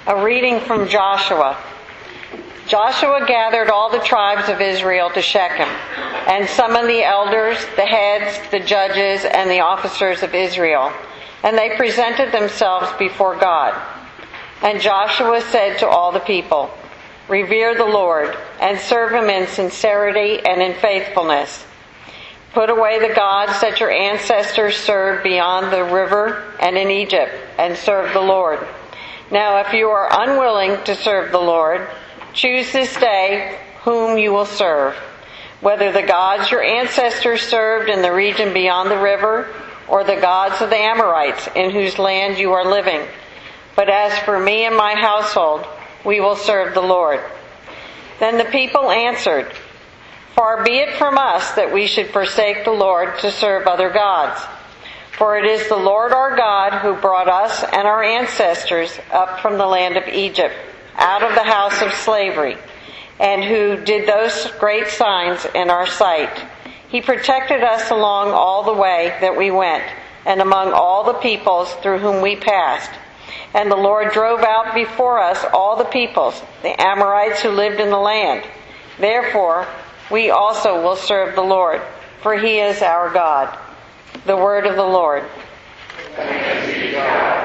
A reading from Joshua. Joshua gathered all the tribes of Israel to Shechem, and summoned the elders, the heads, the judges, and the officers of Israel, and they presented themselves before God. And Joshua said to all the people, "Revere the Lord, and serve him in sincerity and in faithfulness. Put away the gods that your ancestors served beyond the river and in Egypt, and serve the Lord. Now if you are unwilling to serve the Lord, choose this day whom you will serve, whether the gods your ancestors served in the region beyond the river, or the gods of the Amorites in whose land you are living. But as for me and my household, we will serve the Lord." Then the people answered, "Far be it from us that we should forsake the Lord to serve other gods. For it is the Lord our God who brought us and our ancestors up from the land of Egypt, out of the house of slavery, and who did those great signs in our sight. He protected us along all the way that we went, and among all the peoples through whom we passed. And the Lord drove out before us all the peoples, the Amorites who lived in the land. Therefore, we also will serve the Lord, for he is our God." The word of the Lord. Thanks be to God.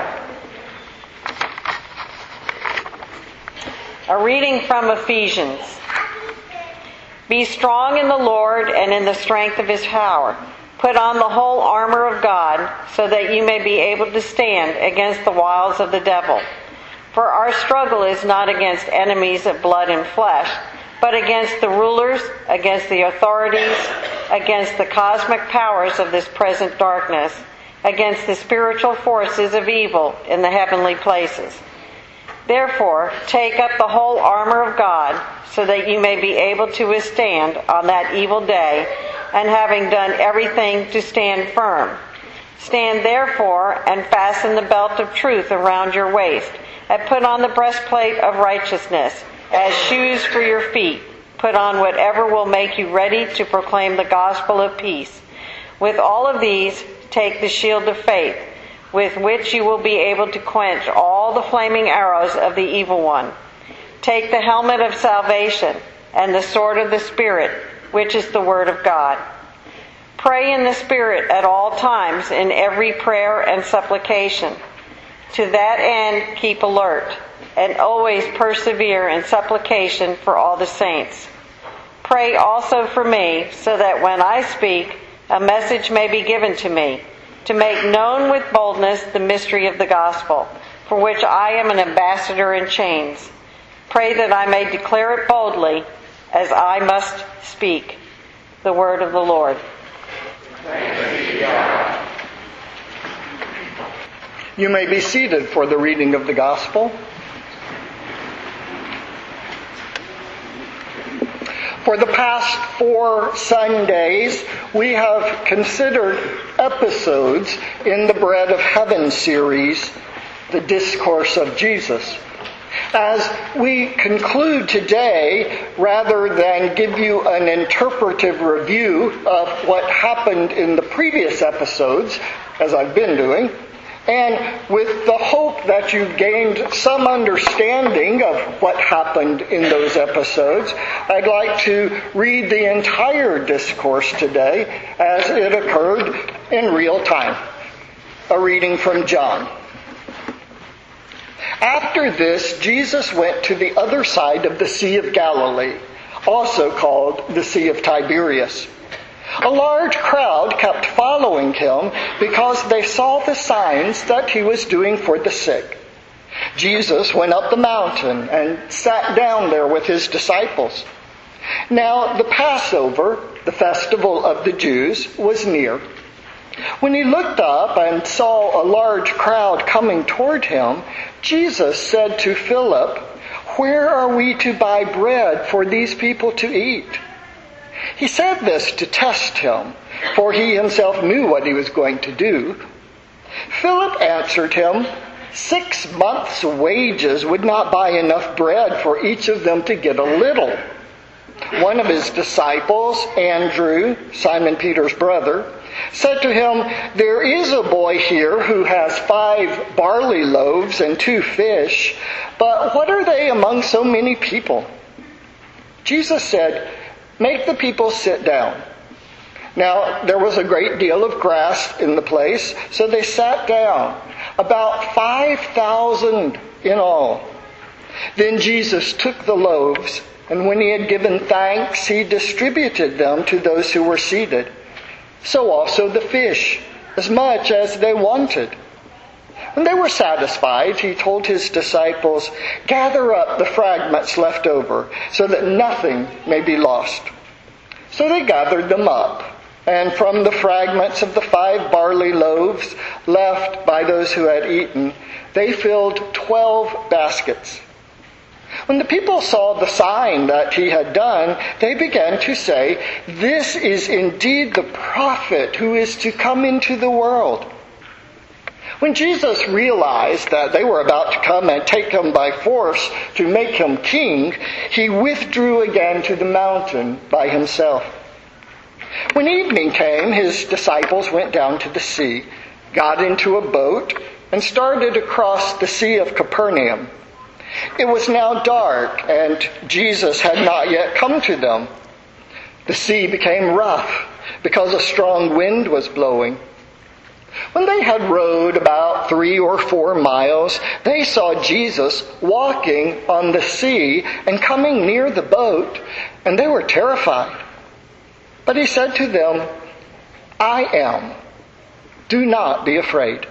A reading from Ephesians. "Be strong in the Lord and in the strength of his power. Put on the whole armor of God, so that you may be able to stand against the wiles of the devil. For our struggle is not against enemies of blood and flesh, but against the rulers, against the authorities, against the cosmic powers of this present darkness, against the spiritual forces of evil in the heavenly places. Therefore, take up the whole armor of God, so that you may be able to withstand on that evil day, and having done everything, to stand firm. Stand therefore, and fasten the belt of truth around your waist, and put on the breastplate of righteousness. As shoes for your feet, put on whatever will make you ready to proclaim the gospel of peace. With all of these, take the shield of faith, with which you will be able to quench all the flaming arrows of the evil one. Take the helmet of salvation and the sword of the Spirit, which is the word of God. Pray in the Spirit at all times in every prayer and supplication. To that end, keep alert, and always persevere in supplication for all the saints. Pray also for me, so that when I speak, a message may be given to me, to make known with boldness the mystery of the gospel, for which I am an ambassador in chains. Pray that I may declare it boldly, as I must speak." The word of the Lord. Thanks be to God. You may be seated for the reading of the gospel. For the past 4 Sundays, we have considered episodes in the Bread of Heaven series, the Discourse of Jesus. As we conclude today, rather than give you an interpretive review of what happened in the previous episodes, as I've been doing, and with the hope that you've gained some understanding of what happened in those episodes, I'd like to read the entire discourse today as it occurred in real time. A reading from John. "After this, Jesus went to the other side of the Sea of Galilee, also called the Sea of Tiberias. A large crowd kept following him because they saw the signs that he was doing for the sick. Jesus went up the mountain and sat down there with his disciples. Now the Passover, the festival of the Jews, was near. When he looked up and saw a large crowd coming toward him, Jesus said to Philip, "Where are we to buy bread for these people to eat?" He said this to test him, for he himself knew what he was going to do. Philip answered him, 6 months' wages would not buy enough bread for each of them to get a little. One of his disciples, Andrew, Simon Peter's brother, said to him, "There is a boy here who has 5 barley loaves and 2 fish, but what are they among so many people?" Jesus said, "Make the people sit down." Now, there was a great deal of grass in the place, so they sat down, about 5,000 in all. Then Jesus took the loaves, and when he had given thanks, he distributed them to those who were seated. So also the fish, as much as they wanted. When they were satisfied, he told his disciples, "Gather up the fragments left over, so that nothing may be lost." So they gathered them up, and from the fragments of the 5 barley loaves left by those who had eaten, they filled 12 baskets. When the people saw the sign that he had done, they began to say, "This is indeed the prophet who is to come into the world." When Jesus realized that they were about to come and take him by force to make him king, he withdrew again to the mountain by himself. When evening came, his disciples went down to the sea, got into a boat, and started across the Sea of Capernaum. It was now dark, and Jesus had not yet come to them. The sea became rough because a strong wind was blowing. When they had rowed about 3 or 4 miles, they saw Jesus walking on the sea and coming near the boat, and they were terrified. But he said to them, "I am. Do not be afraid."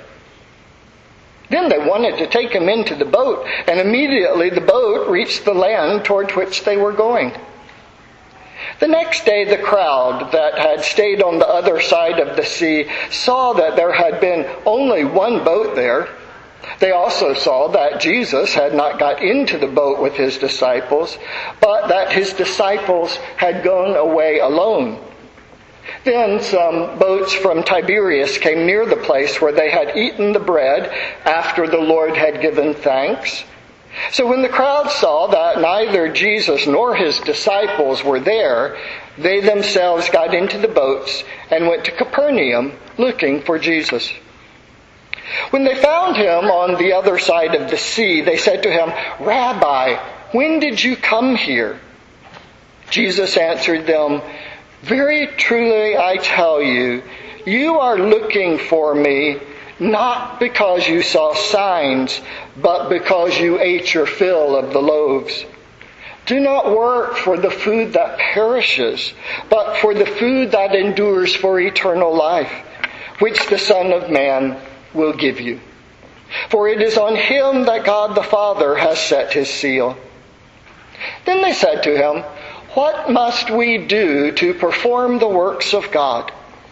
Then they wanted to take him into the boat, and immediately the boat reached the land toward which they were going. The next day the crowd that had stayed on the other side of the sea saw that there had been only one boat there. They also saw that Jesus had not got into the boat with his disciples, but that his disciples had gone away alone. Then some boats from Tiberias came near the place where they had eaten the bread after the Lord had given thanks. So when the crowd saw that neither Jesus nor his disciples were there, they themselves got into the boats and went to Capernaum looking for Jesus. When they found him on the other side of the sea, they said to him, "Rabbi, when did you come here?" Jesus answered them, "Very truly I tell you, you are looking for me not because you saw signs, but because you ate your fill of the loaves. Do not work for the food that perishes, but for the food that endures for eternal life, which the Son of Man will give you. For it is on him that God the Father has set his seal." Then they said to him, "What must we do to perform the works of God?"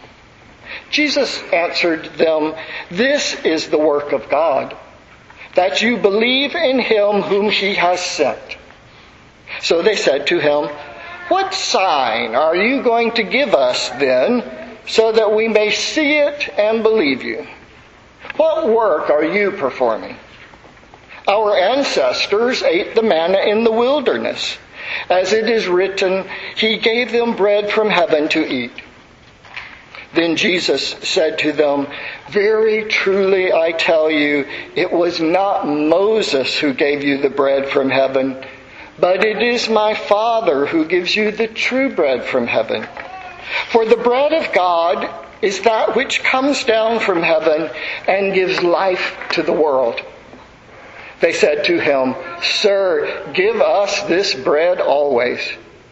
Jesus answered them, "This is the work of God, that you believe in him whom he has sent." So they said to him, "What sign are you going to give us then, so that we may see it and believe you? What work are you performing? Our ancestors ate the manna in the wilderness. As it is written, he gave them bread from heaven to eat." Then Jesus said to them, "Very truly I tell you, it was not Moses who gave you the bread from heaven, but it is my Father who gives you the true bread from heaven. For the bread of God is that which comes down from heaven and gives life to the world." They said to him, "Sir, give us this bread always."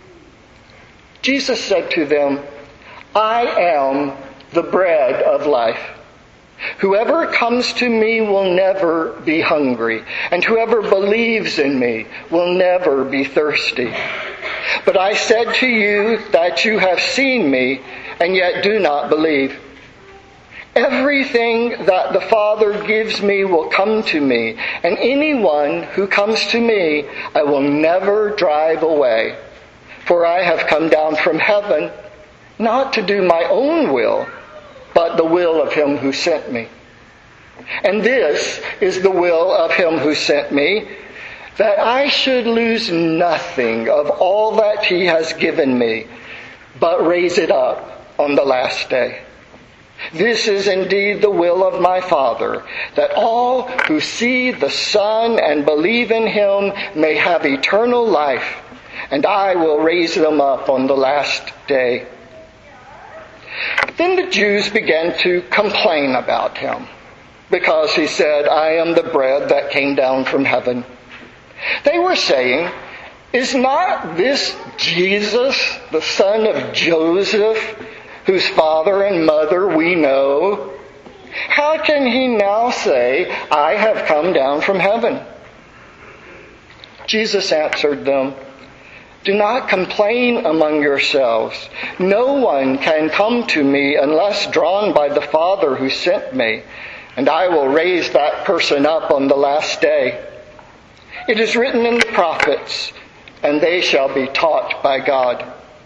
Jesus said to them, "I am the bread of life. Whoever comes to me will never be hungry, and whoever believes in me will never be thirsty. But I said to you that you have seen me, and yet do not believe. Everything that the Father gives me will come to me, and anyone who comes to me I will never drive away. For I have come down from heaven, not to do my own will, but the will of him who sent me. And this is the will of him who sent me, that I should lose nothing of all that he has given me, but raise it up on the last day." This is indeed the will of my Father, that all who see the Son and believe in him may have eternal life, and I will raise them up on the last day." Then the Jews began to complain about him, because he said, "I am the bread that came down from heaven." They were saying, "Is not this Jesus, the son of Joseph, whose father and mother we know? How can he now say, 'I have come down from heaven'?" Jesus answered them, "Do not complain among yourselves. No one can come to me unless drawn by the Father who sent me, and I will raise that person up on the last day. It is written in the prophets, and they shall be taught by God.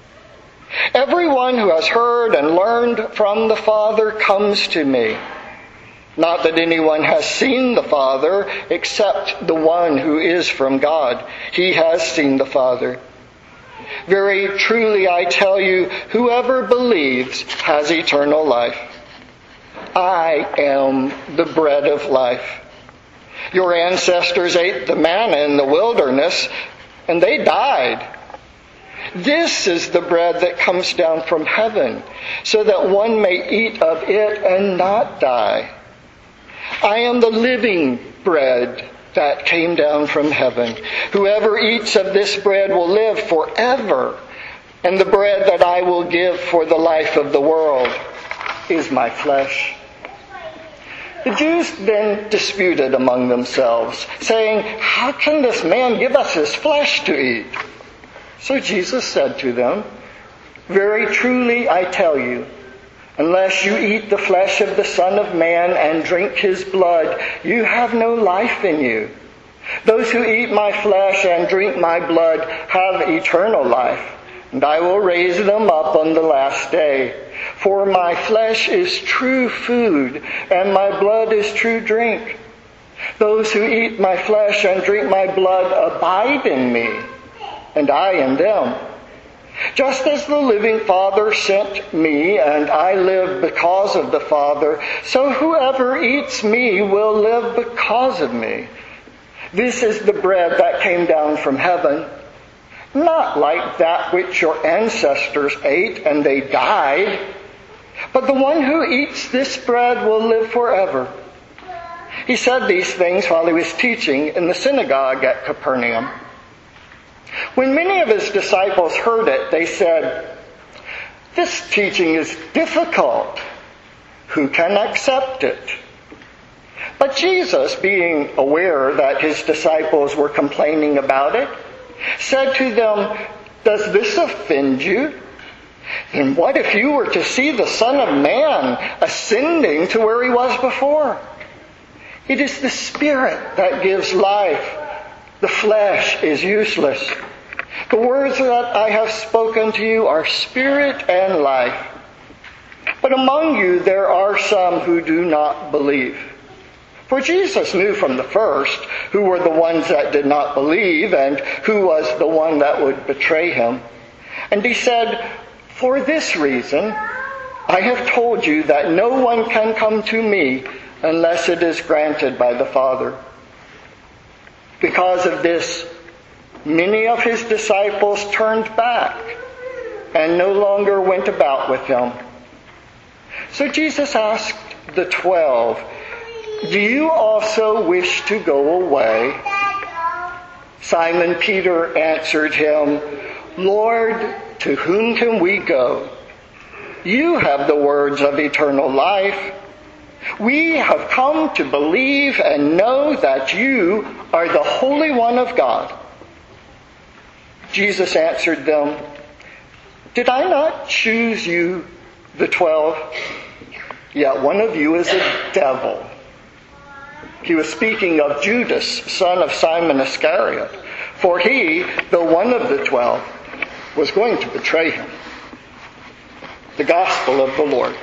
Everyone who has heard and learned from the Father comes to me. Not that anyone has seen the Father except the one who is from God. He has seen the Father. Very truly I tell you, whoever believes has eternal life. I am the bread of life. Your ancestors ate the manna in the wilderness, and they died. This is the bread that comes down from heaven, so that one may eat of it and not die. I am the living bread that came down from heaven. Whoever eats of this bread will live forever, and the bread that I will give for the life of the world is my flesh." The Jews then disputed among themselves, saying, "How can this man give us his flesh to eat?" So Jesus said to them, "Very truly I tell you, unless you eat the flesh of the Son of Man and drink his blood, you have no life in you. Those who eat my flesh and drink my blood have eternal life, and I will raise them up on the last day. For my flesh is true food, and my blood is true drink. Those who eat my flesh and drink my blood abide in me, and I in them. Just as the living Father sent me, and I live because of the Father, so whoever eats me will live because of me. This is the bread that came down from heaven, not like that which your ancestors ate and they died, but the one who eats this bread will live forever." He said these things while he was teaching in the synagogue at Capernaum. When many of his disciples heard it, they said, "This teaching is difficult. Who can accept it?" But Jesus, being aware that his disciples were complaining about it, said to them, "Does this offend you? Then what if you were to see the Son of Man ascending to where he was before? It is the Spirit that gives life. The flesh is useless. The words that I have spoken to you are spirit and life. But among you there are some who do not believe." For Jesus knew from the first who were the ones that did not believe and who was the one that would betray him. And he said, "For this reason, I have told you that no one can come to me unless it is granted by the Father." Because of this, many of his disciples turned back and no longer went about with him. So Jesus asked the 12, "Do you also wish to go away?" Simon Peter answered him, "Lord, to whom can we go? You have the words of eternal life. We have come to believe and know that you are the Holy One of God." Jesus answered them, "Did I not choose you, the 12? Yet one of you is a devil." He was speaking of Judas, son of Simon Iscariot, for he, though one of the 12, was going to betray him. The Gospel of the Lord.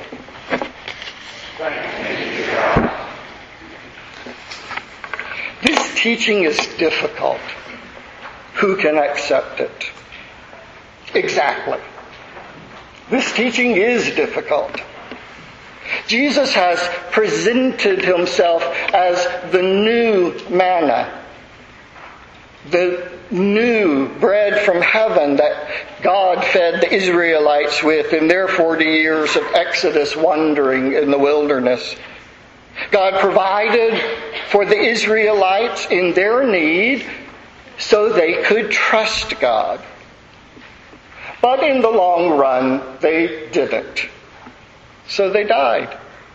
This teaching is difficult. Who can accept it? Exactly. This teaching is difficult. Jesus has presented himself as the new manna, the new bread from heaven that God fed the Israelites with in their 40 years of Exodus wandering in the wilderness. God provided for the Israelites in their need so they could trust God. But in the long run, they didn't. So they died.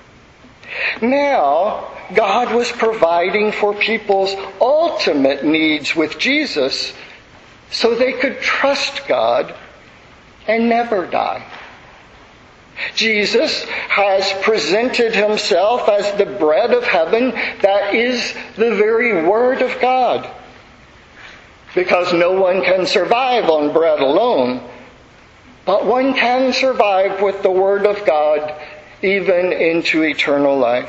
Now, God was providing for people's ultimate needs with Jesus so they could trust God and never die. Jesus has presented himself as the bread of heaven that is the very Word of God. Because no one can survive on bread alone, but one can survive with the Word of God even into eternal life.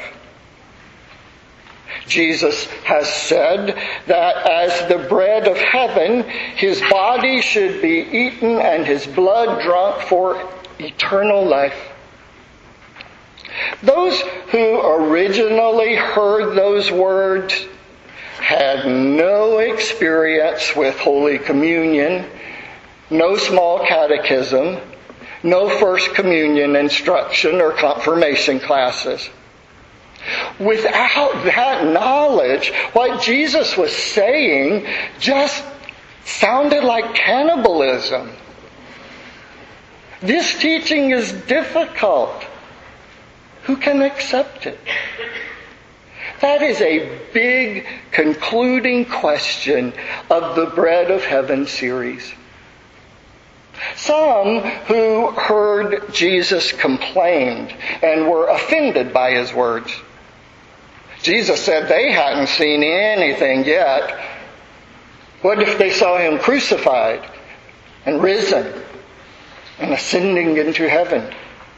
Jesus has said that as the bread of heaven, his body should be eaten and his blood drunk for eternal life. Those who originally heard those words had no experience with Holy Communion, no small catechism, no First Communion instruction or confirmation classes. Without that knowledge, what Jesus was saying just sounded like cannibalism. This teaching is difficult. Who can accept it? That is a big concluding question of the Bread of Heaven series. Some who heard Jesus complained and were offended by his words. Jesus said they hadn't seen anything yet. What if they saw him crucified and risen and ascending into heaven?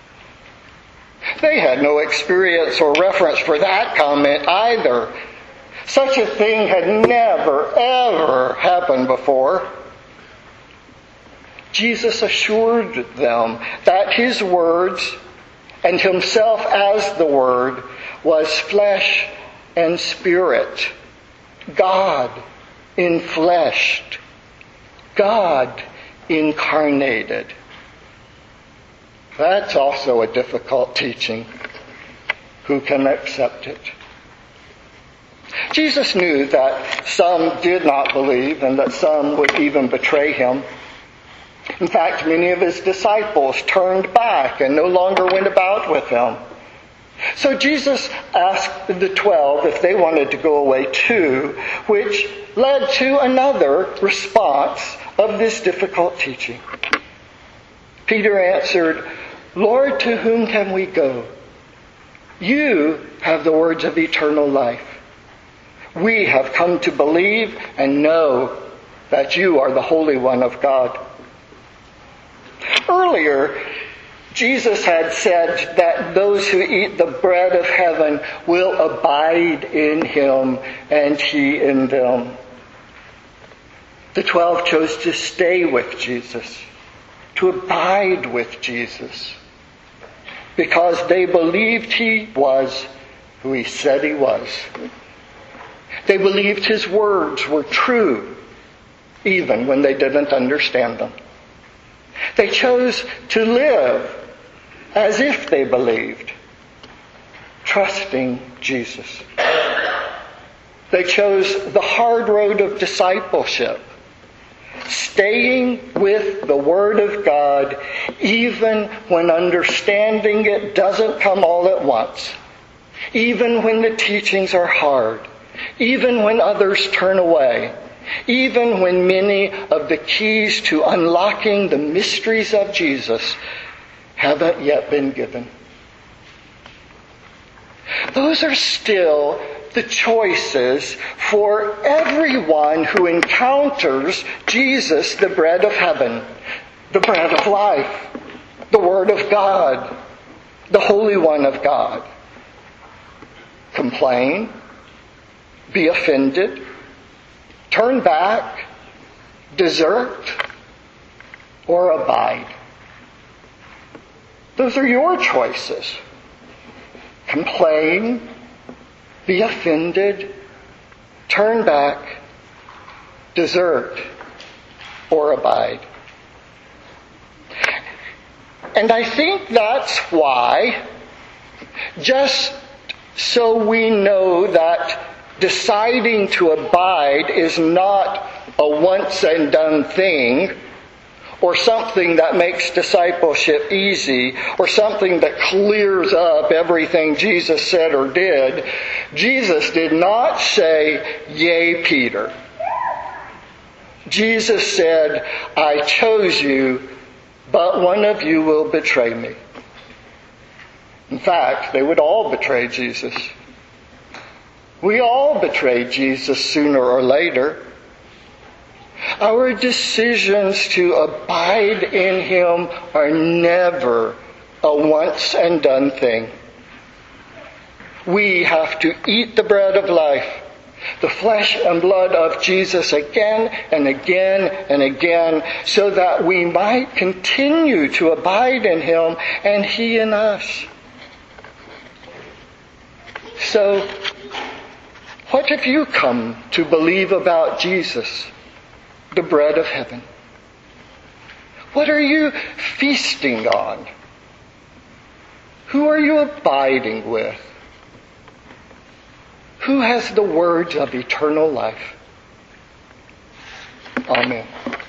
They had no experience or reference for that comment either. Such a thing had never, ever happened before. Jesus assured them that his words and himself as the Word was flesh and spirit. God enfleshed. God incarnated. That's also a difficult teaching. Who can accept it? Jesus knew that some did not believe and that some would even betray him. In fact, many of his disciples turned back and no longer went about with him. So Jesus asked the 12 if they wanted to go away too, which led to another response of this difficult teaching. Peter answered, "Lord, to whom can we go? You have the words of eternal life. We have come to believe and know that you are the Holy One of God." Earlier, Jesus had said that those who eat the bread of heaven will abide in him and he in them. The 12 chose to stay with Jesus, to abide with Jesus, because they believed he was who he said he was. They believed his words were true, even when they didn't understand them. They chose to live as if they believed, trusting Jesus. They chose the hard road of discipleship, staying with the Word of God even when understanding it doesn't come all at once, even when the teachings are hard, even when others turn away, even when many of the keys to unlocking the mysteries of Jesus haven't yet been given. Those are still the choices for everyone who encounters Jesus, the bread of heaven, the bread of life, the Word of God, the Holy One of God. Complain, be offended, turn back, desert, or abide. Those are your choices. complain, be offended, turn back, desert, or abide. And I think that's why, just so we know that deciding to abide is not a once and done thing, or something that makes discipleship easy, or something that clears up everything Jesus said or did, Jesus did not say, "Yea, Peter." Jesus said, "I chose you, but one of you will betray me." In fact, they would all betray Jesus. We all betray Jesus sooner or later. Our decisions to abide in Him are never a once and done thing. We have to eat the bread of life, the flesh and blood of Jesus, again and again and again, so that we might continue to abide in Him and He in us. So, what have you come to believe about Jesus, the bread of heaven? What are you feasting on? Who are you abiding with? Who has the words of eternal life? Amen.